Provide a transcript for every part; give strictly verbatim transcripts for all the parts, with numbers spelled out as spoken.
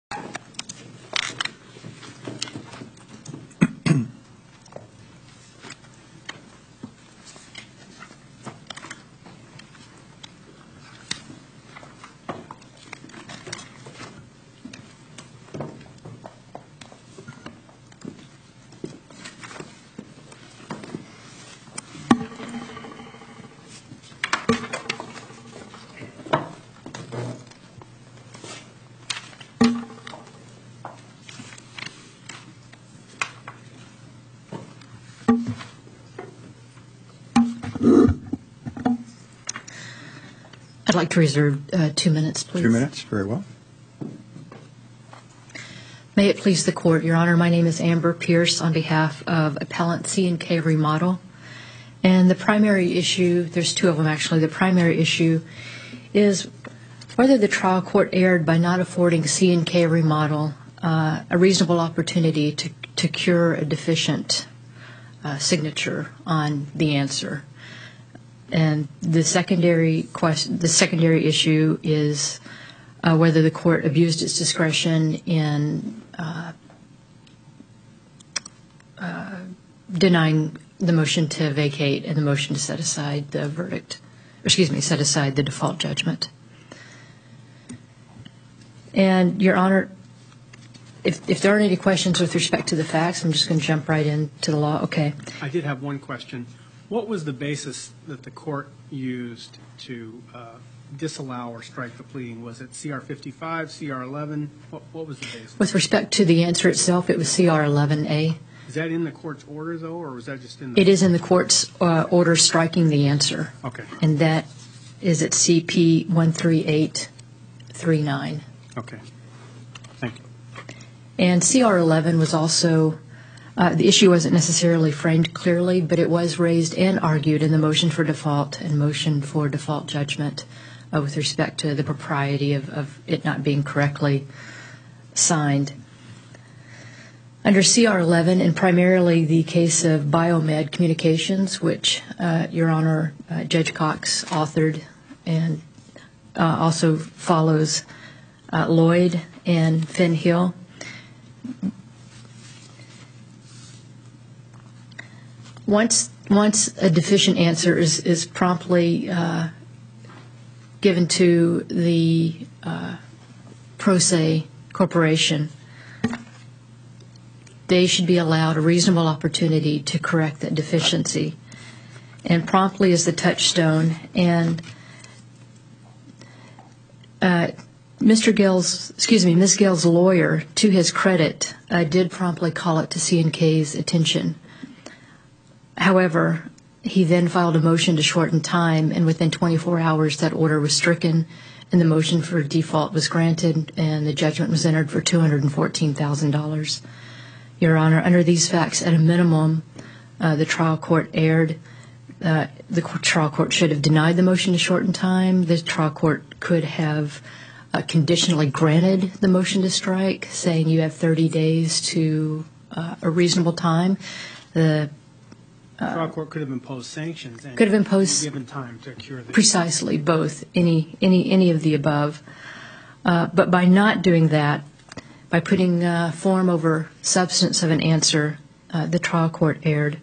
I'd like to reserve uh, two minutes, please. Two minutes, very well. May it please the Court, Your Honor, my name is Amber Pierce on behalf of Appellant C and K Remodel. And the primary issue, there's two of them actually, the primary issue is whether the trial court erred by not affording C and K Remodel uh, a reasonable opportunity to, to cure a deficient uh, signature on the answer. And the secondary question, the secondary issue is uh, whether the court abused its discretion in uh, uh, denying the motion to vacate and the motion to set aside the verdict, excuse me, set aside the default judgment. And, Your Honor, if, if there aren't any questions with respect to the facts, I'm just going to jump right into the law. Okay. I did have one question. What was the basis that the court used to uh, disallow or strike the pleading? Was it C R fifty-five, C R eleven? What, what was the basis? With respect to the answer itself, it was C R eleven A. Is that in the court's order, though, or was that just in the... It is in the court's uh, order striking the answer. Okay. And that is at C P one three eight three nine. Okay. Thank you. And C R eleven was also... Uh, the issue wasn't necessarily framed clearly, but it was raised and argued in the motion for default and motion for default judgment uh, with respect to the propriety of, of it not being correctly signed. Under C R eleven, and primarily the case of Biomed Communications, which uh, Your Honor, uh, Judge Cox authored, and uh, also follows uh, Lloyd and Finn Hill, Once once a deficient answer is, is promptly uh, given to the uh, pro se corporation, they should be allowed a reasonable opportunity to correct that deficiency. And promptly is the touchstone. And uh, Mister Gill's, excuse me, Miz Gill's lawyer, to his credit, uh, did promptly call it to C and K's attention. However, he then filed a motion to shorten time, and within twenty-four hours that order was stricken and the motion for default was granted and the judgment was entered for two hundred fourteen thousand dollars. Your Honor, under these facts, at a minimum, uh, the trial court erred. Uh, the trial court should have denied the motion to shorten time. The trial court could have uh, conditionally granted the motion to strike, saying you have thirty days to uh, a reasonable time. The The trial court could have imposed sanctions and could have imposed given time to cure the... Precisely, both, any any any of the above. Uh, but by not doing that, by putting uh, form over substance of an answer, uh, the trial court erred.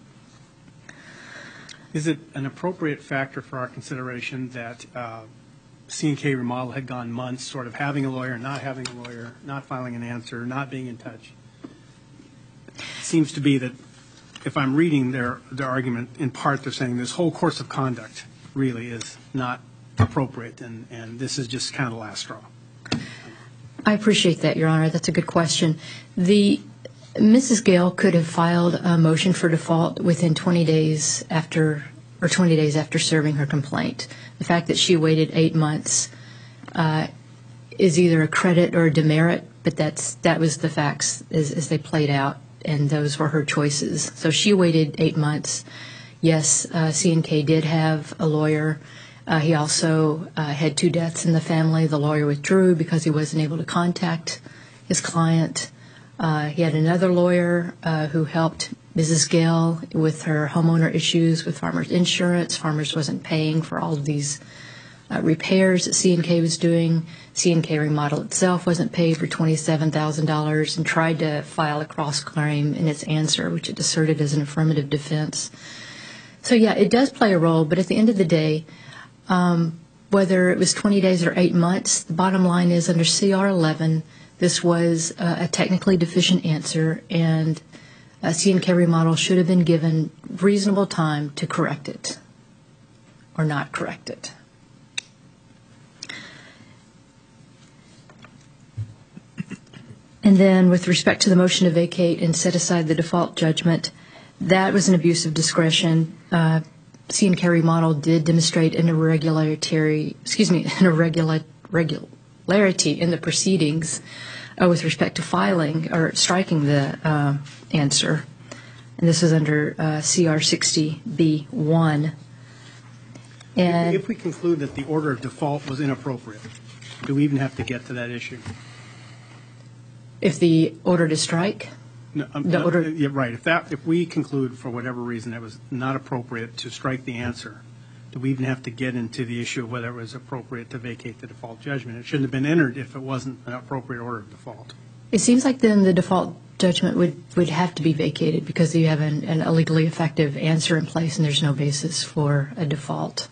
Is it an appropriate factor for our consideration that uh, C and K Remodel had gone months sort of having a lawyer, not having a lawyer, not filing an answer, not being in touch? It seems to be that if I'm reading their, their argument, in part they're saying this whole course of conduct really is not appropriate, and, and this is just kind of the last straw. I appreciate that, Your Honor. That's a good question. The Missus Gale could have filed a motion for default within twenty days after, or twenty days after serving her complaint. The fact that she waited eight months uh, is either a credit or a demerit, but that's that was the facts as, as they played out. And those were her choices. So she waited eight months. Yes, uh, C and K did have a lawyer. Uh, he also uh, had two deaths in the family. The lawyer withdrew because he wasn't able to contact his client. Uh, he had another lawyer uh, who helped Missus Gale with her homeowner issues with Farmers Insurance. Farmers wasn't paying for all of these uh, repairs that C and K was doing. C and K Remodel itself wasn't paid for twenty-seven thousand dollars and tried to file a cross-claim in its answer, which it asserted as an affirmative defense. So, yeah, it does play a role, but at the end of the day, um, whether it was twenty days or eight months, the bottom line is under C R eleven, this was uh, a technically deficient answer, and uh, C and K Remodel should have been given reasonable time to correct it or not correct it. And then with respect to the motion to vacate and set aside the default judgment, that was an abuse of discretion. Uh, C and K Remodel did demonstrate an irregularity, excuse me, an irregular, regularity in the proceedings uh, with respect to filing or striking the uh, answer. And this is under uh, C R sixty B one. And if we conclude that the order of default was inappropriate, do we even have to get to that issue? If the order to strike? No, um, The no, order- yeah, right. If that, if we conclude for whatever reason it was not appropriate to strike the answer, do we even have to get into the issue of whether it was appropriate to vacate the default judgment? It shouldn't have been entered if it wasn't an appropriate order of default. It seems like then the default judgment would, would have to be vacated because you have an, an illegally effective answer in place and there's no basis for a default.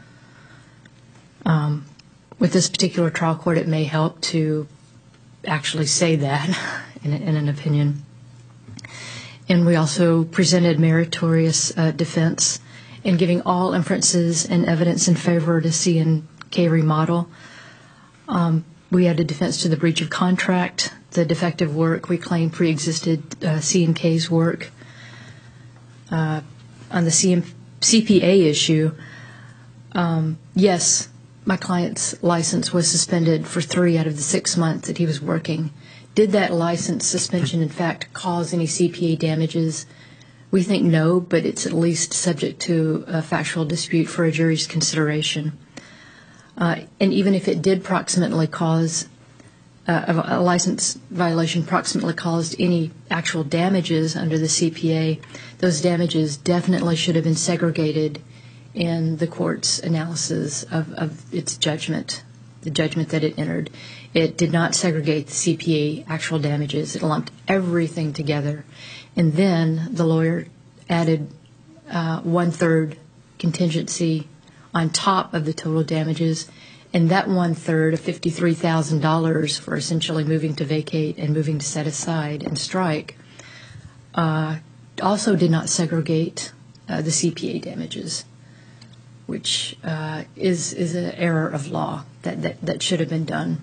Um, with this particular trial court, it may help to actually say that in, in an opinion. And we also presented meritorious uh, defense in giving all inferences and evidence in favor to C and K Remodel. Um, we had a defense to the breach of contract, the defective work we claimed pre-existed uh, C and K's work. Uh, on the C M- C P A issue, um, yes, my client's license was suspended for three out of the six months that he was working. Did that license suspension, in fact, cause any C P A damages? We think no, but it's at least subject to a factual dispute for a jury's consideration. Uh, and even if it did proximately cause, uh, a, a license violation proximately caused any actual damages under the C P A, those damages definitely should have been segregated in the court's analysis of, of its judgment, the judgment that it entered. It did not segregate the C P A actual damages. It lumped everything together. And then the lawyer added uh, one-third contingency on top of the total damages. And that one-third of fifty-three thousand dollars for essentially moving to vacate and moving to set aside and strike uh, also did not segregate uh, the C P A damages, which uh, is is an error of law that, that, that should have been done.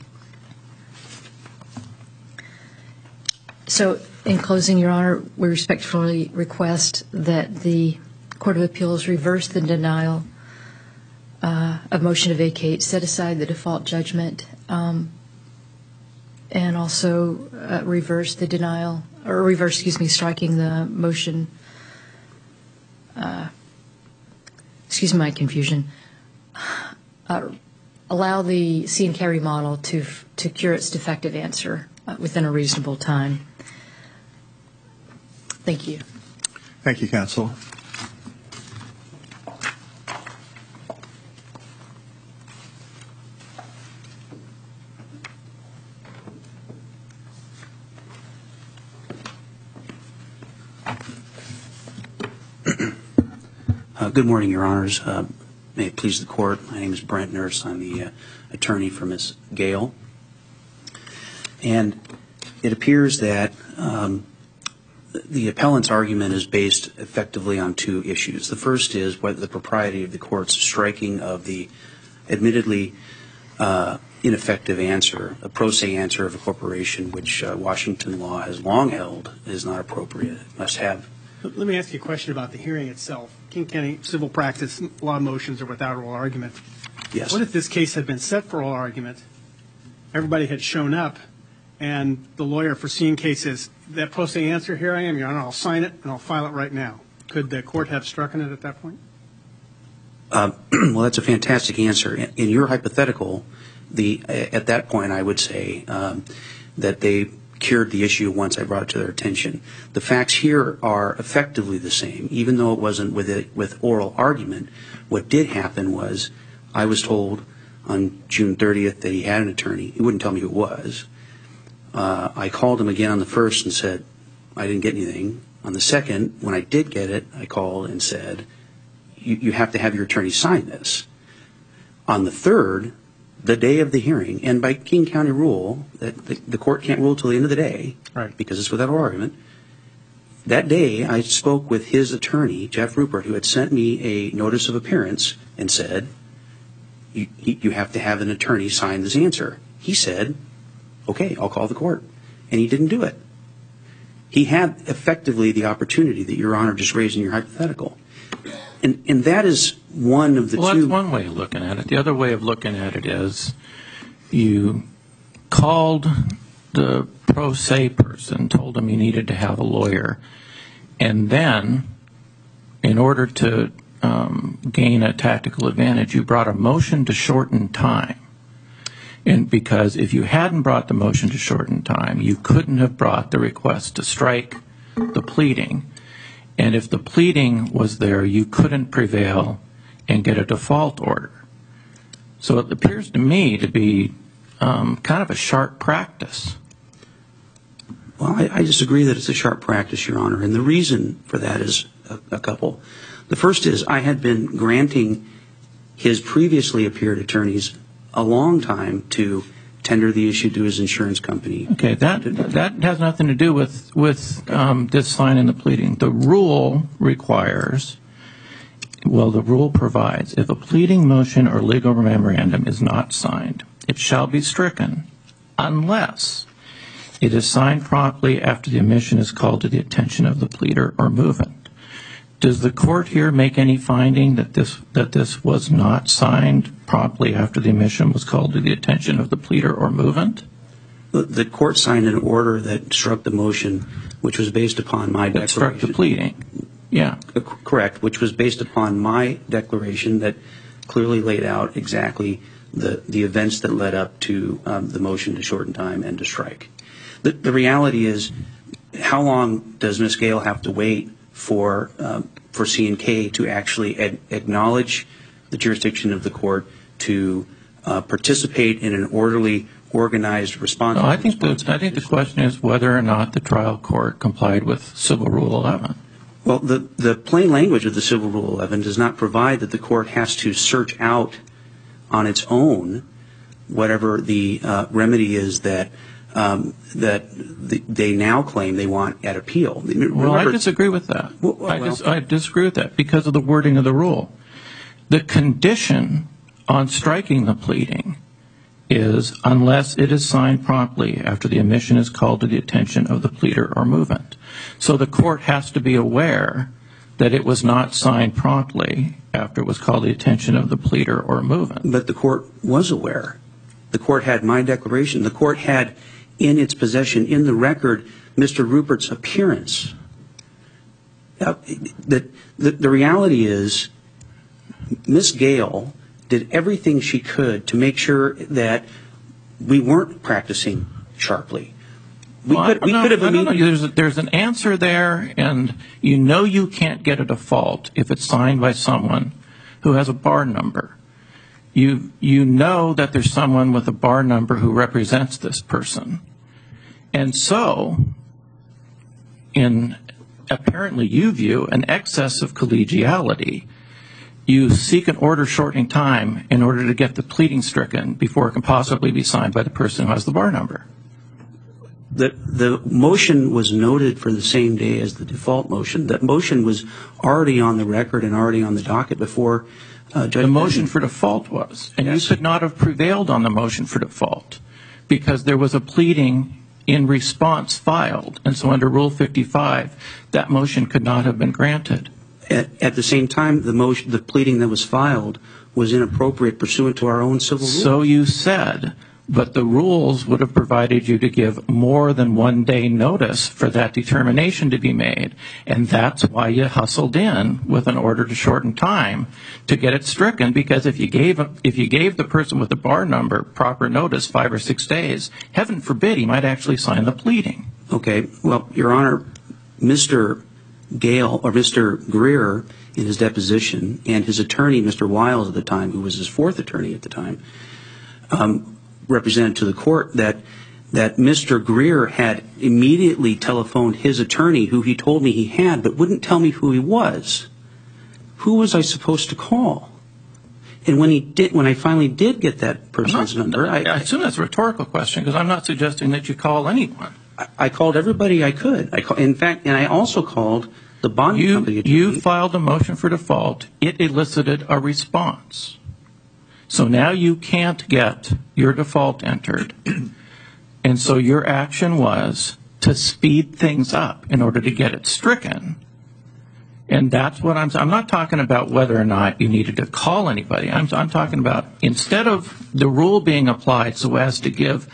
So in closing, Your Honor, we respectfully request that the Court of Appeals reverse the denial uh, of motion to vacate, set aside the default judgment, um, and also uh, reverse the denial, or reverse, excuse me, striking the motion. Uh, excuse my confusion. Uh, allow the C and K Remodel to to cure its defective answer uh, within a reasonable time. Thank you. Thank you, counsel. Uh, good morning, Your Honors. Uh, may it please the Court, my name is Brent Nurse. I'm the uh, attorney for Miz Gale. And it appears that um, the appellant's argument is based effectively on two issues. The first is whether the propriety of the Court's striking of the admittedly uh, ineffective answer, a pro se answer of a corporation, which uh, Washington law has long held is not appropriate. It must have. Let me ask you a question about the hearing itself. King County civil practice, law motions are without oral argument. Yes. What if this case had been set for oral argument, everybody had shown up, and the lawyer for C and K says, that pro se answer, here I am, Your Honor, I'll sign it and I'll file it right now. Could the court have struck it at that point? Uh, well, that's a fantastic answer. In, in your hypothetical, the at that point I would say um, that they cured the issue once I brought it to their attention. The facts here are effectively the same, even though it wasn't with it, with oral argument. What did happen was I was told on June thirtieth that he had an attorney. He wouldn't tell me who it was. Uh, I called him again on the first and said, I didn't get anything. On the second, when I did get it, I called and said, you, you have to have your attorney sign this. On the third, the day of the hearing, and by King County rule, that the, the court can't rule till the end of the day, Right. because it's without oral argument. That day, I spoke with his attorney, Jeff Rupert, who had sent me a notice of appearance and said, you, you have to have an attorney sign this answer. He said, okay, I'll call the court. And he didn't do it. He had effectively the opportunity that Your Honor just raised in your hypothetical. And, and that is one of the well, two. Well, that's one way of looking at it. The other way of looking at it is you called the pro se person, told him you needed to have a lawyer, and then, in order to um, gain a tactical advantage, you brought a motion to shorten time. And because if you hadn't brought the motion to shorten time, you couldn't have brought the request to strike the pleading. And if the pleading was there, you couldn't prevail and get a default order. So it appears to me to be um, kind of a sharp practice. Well, I, I disagree that it's a sharp practice, Your Honor, and the reason for that is a, a couple. The first is I had been granting his previously appeared attorneys a long time to tender the issue to his insurance company. Okay, that that has nothing to do with, with um, this line in the pleading. The rule requires, well, the rule provides, if a pleading motion or legal memorandum is not signed, it shall be stricken unless it is signed promptly after the omission is called to the attention of the pleader or movant. Does the court here make any finding that this that this was not signed promptly after the omission was called to the attention of the pleader or movant? The, the court signed an order that struck the motion, which was based upon my That declaration. struck the pleading, yeah. Uh, c- correct, which was based upon my declaration that clearly laid out exactly the, the events that led up to um, the motion to shorten time and to strike. The, the reality is, how long does Miz Gale have to wait for um, for C and K to actually ad- acknowledge the jurisdiction of the court to uh, participate in an orderly, organized response? No, I think the I think the question is whether or not the trial court complied with Civil Rule eleven. Well, the, the plain language of the Civil Rule eleven does not provide that the court has to search out on its own whatever the uh, remedy is that um, that the, they now claim they want at appeal. Remember, Well, I disagree with that. Well, well, I, dis- I disagree with that because of the wording of the rule. The condition on striking the pleading is unless it is signed promptly after the omission is called to the attention of the pleader or movant. So the court has to be aware that it was not signed promptly after it was called to the attention of the pleader or movant. But the court was aware. The court had my declaration. The court had in its possession, in the record, Mister Rupert's appearance. Uh, the, the, the reality is Miz Gale did everything she could to make sure that we weren't practicing sharply. We well, could, we no, could have no, no, no. immediately- There's, a, there's an answer there, and you know you can't get a default if it's signed by someone who has a bar number. You, you know that there's someone with a bar number who represents this person. And so, in apparently you view an excess of collegiality, you seek an order shortening time in order to get the pleading stricken before it can possibly be signed by the person who has the bar number. The, the motion was noted for the same day as the default motion. That motion was already on the record and already on the docket before uh, Judge The motion Benton. for default was, and Yes. you could not have prevailed on the motion for default because there was a pleading in response filed, and so under Rule fifty-five, that motion could not have been granted. At, at the same time, the motion, the pleading that was filed was inappropriate pursuant to our own civil rule. So you said, but the rules would have provided you to give more than one day notice for that determination to be made, and that's why you hustled in with an order to shorten time to get it stricken, because if you gave if you gave the person with the bar number proper notice five or six days, heaven forbid he might actually sign the pleading. Okay, well, Your Honor, Mister Gale, or Mister Greer, in his deposition, and his attorney, Mister Wiles, at the time, who was his fourth attorney at the time, um, represented to the court that that Mister Greer had immediately telephoned his attorney, who he told me he had, but wouldn't tell me who he was. Who was I supposed to call? And when he did, when I finally did get that person's not, number, I, I assume that's a rhetorical question, because I'm not suggesting that you call anyone. I, I called everybody I could. I call, in fact, and I also called the bond You, company attorney. you filed a motion for default. It elicited a response. So now you can't get your default entered. And so your action was to speed things up in order to get it stricken. And that's what I'm I'm not talking about whether or not you needed to call anybody. I'm, I'm talking about instead of the rule being applied so as to give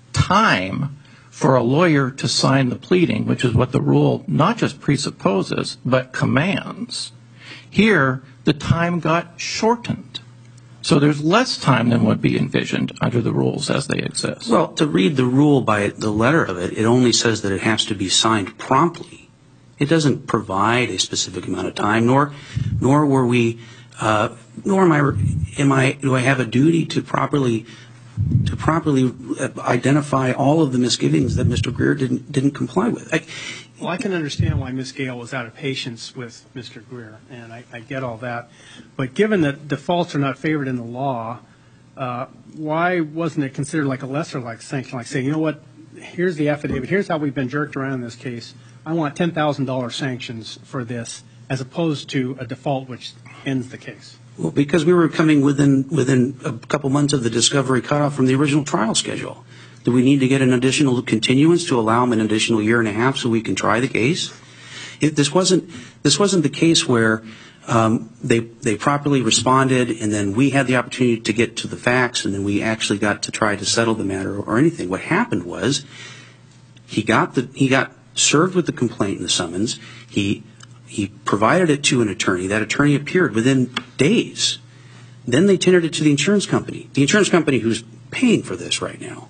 time for a lawyer to sign the pleading, which is what the rule not just presupposes, but commands. Here, the time got shortened. So there's less time than would be envisioned under the rules as they exist. Well, to read the rule by the letter of it, it only says that it has to be signed promptly. It doesn't provide a specific amount of time, nor nor were we, uh, nor am I, am I, do I have a duty to properly to properly identify all of the misgivings that Mister Greer didn't didn't comply with. I, Well, I can understand why Miz Gale was out of patience with Mister Greer, and I, I get all that. But given that defaults are not favored in the law, uh, why wasn't it considered like a lesser-like sanction, like saying, you know what, here's the affidavit, here's how we've been jerked around in this case. I want ten thousand dollars sanctions for this, as opposed to a default which ends the case? Well, because we were coming within within a couple months of the discovery cutoff from the original trial schedule. Do we need to get an additional continuance to allow them an additional year and a half so we can try the case? If this wasn't this wasn't the case where um, they they properly responded and then we had the opportunity to get to the facts and then we actually got to try to settle the matter or anything. What happened was he got the he got served with the complaint and the summons. He he provided it to an attorney. That attorney appeared within days. Then they tendered it to the insurance company. The insurance company who's paying for this right now.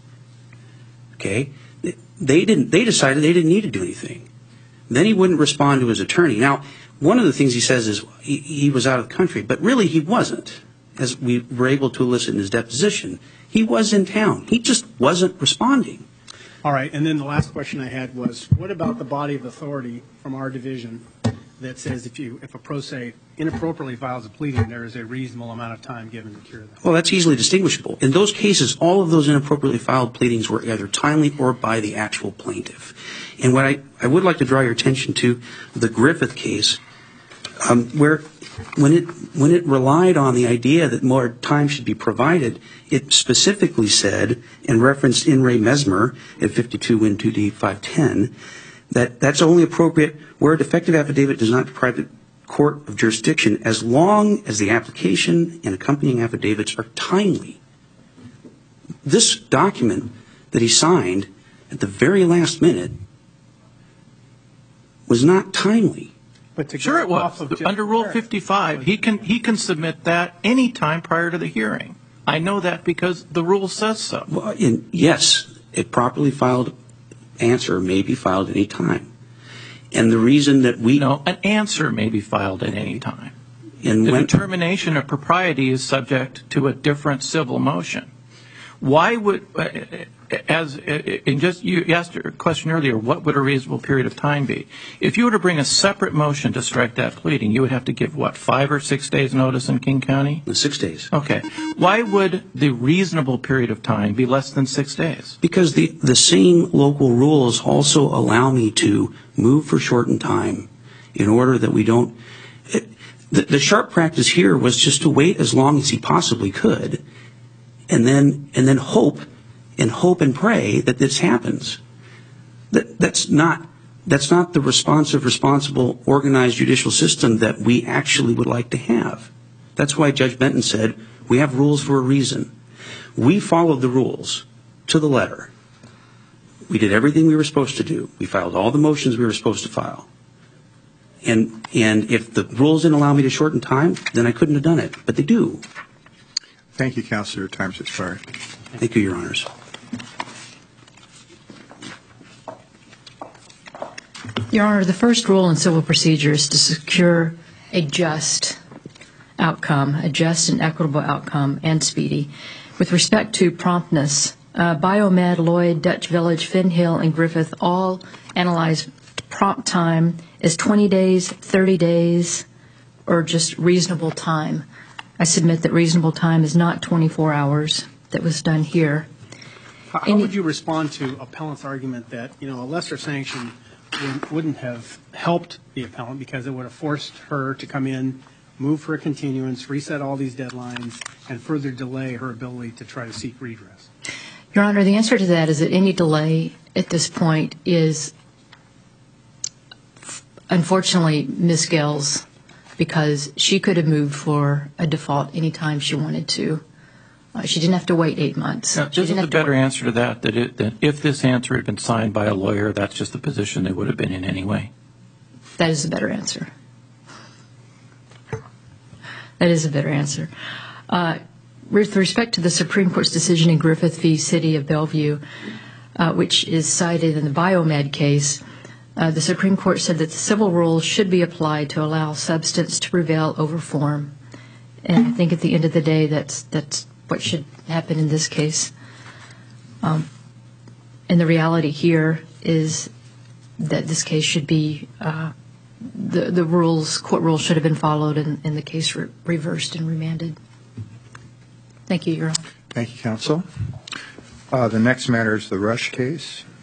Okay, they didn't. They decided they didn't need to do anything. Then he wouldn't respond to his attorney. Now, one of the things he says is he, he was out of the country, but really he wasn't. As we were able to elicit in his deposition, he was in town. He just wasn't responding. All right, and then the last question I had was, what about the body of authority from our division that says if you if a pro se inappropriately files a pleading, there is a reasonable amount of time given to cure that? Well, that's easily distinguishable. In those cases, all of those inappropriately filed pleadings were either timely or by the actual plaintiff. And what I, I would like to draw your attention to the Griffith case, um, where when it when it relied on the idea that more time should be provided, it specifically said, and referenced in Ray Mesmer at fifty-two Win two D five ten, that that's only appropriate where a defective affidavit does not deprive the court of jurisdiction as long as the application and accompanying affidavits are timely. This document that he signed at the very last minute was not timely. But to Sure go it was. off of Judge Under Rule Barrett- fifty-five, he can he can submit that any time prior to the hearing. I know that because the rule says so. Well, in, yes, a properly filed answer may be filed any time. And the reason that we... No, an answer may be filed at any time. and The when, determination of propriety is subject to a different civil motion. Why would, uh, as in just you asked a question earlier, what would a reasonable period of time be? If you were to bring a separate motion to strike that pleading, you would have to give what, five or six days notice in King County? six days. Okay. Why would the reasonable period of time be less than six days? Because the, the same local rules also allow me to move for shortened time in order that we don't... It, the, the sharp practice here was just to wait as long as he possibly could and then and then hope and hope and pray that this happens. That, that's not that's not the responsive, responsible, organized judicial system that we actually would like to have. That's why Judge Benton said, we have rules for a reason. We followed the rules to the letter. We did everything we were supposed to do. We filed all the motions we were supposed to file. And and if the rules didn't allow me to shorten time, then I couldn't have done it. But they do. Thank you, Counselor. Your time's expired. Thank you, Your Honors. Your Honor, the first rule in civil procedure is to secure a just outcome, a just and equitable outcome, and speedy. With respect to promptness, uh, Biomed, Lloyd, Dutch Village, Finn Hill, and Griffith all analyze prompt time as twenty days, thirty days, or just reasonable time. I submit that reasonable time is not twenty-four hours that was done here. How, how would you respond to appellant's argument that, you know, a lesser sanction wouldn't- wouldn't have helped the appellant because it would have forced her to come in, move for a continuance, reset all these deadlines, and further delay her ability to try to seek redress? Your Honor, the answer to that is that any delay at this point is, unfortunately, Miz Gell's, because she could have moved for a default anytime she wanted to. Uh, she didn't have to wait eight months. Now, She isn't didn't the have to better wait- answer to that that, it, that if this answer had been signed by a lawyer, that's just the position they would have been in anyway? That is a better answer. That is a better answer. Uh, with respect to the Supreme Court's decision in Griffith v. City of Bellevue, uh, which is cited in the Biomed case, uh, the Supreme Court said that the civil rules should be applied to allow substance to prevail over form. And I think at the end of the day, that's that's what should happen in this case. Um, and the reality here is that this case should be, uh, the, the rules, court rules should have been followed and, and the case re- reversed and remanded. Thank you, Your Honor. Thank you, counsel. Uh, The next matter is the Rush case.